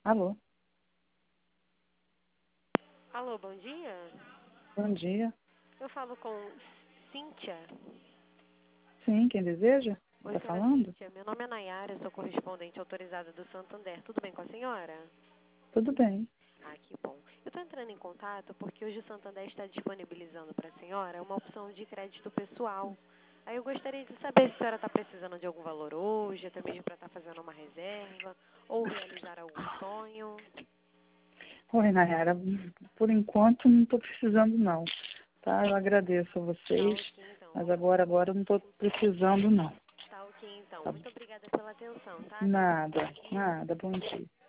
Alô, Alô, bom dia. bom dia. Eu falo com Cíntia. Sim, quem deseja? Oi, Está senhora falando? Cíntia. Meu nome é Nayara, eu sou correspondente autorizada do Santander. Tudo bem com a senhora? Tudo bem. Ah, que bom. Eu estou entrando em contato porque hoje o Santander está disponibilizando para a senhora uma opção de crédito pessoal. Aí eu gostaria de saber se a senhora está precisando de algum valor hoje, até mesmo para estar fazendo uma reserva ou realizar algum sonho. Oi, Nayara. Por enquanto não estou precisando não, tá? Eu agradeço a Tá vocês, ok, então. mas agora eu não estou precisando não. Tá ok, então. Tá? Muito obrigada pela atenção, tá? Tenha um bom Nada, dia. nada. Bom dia.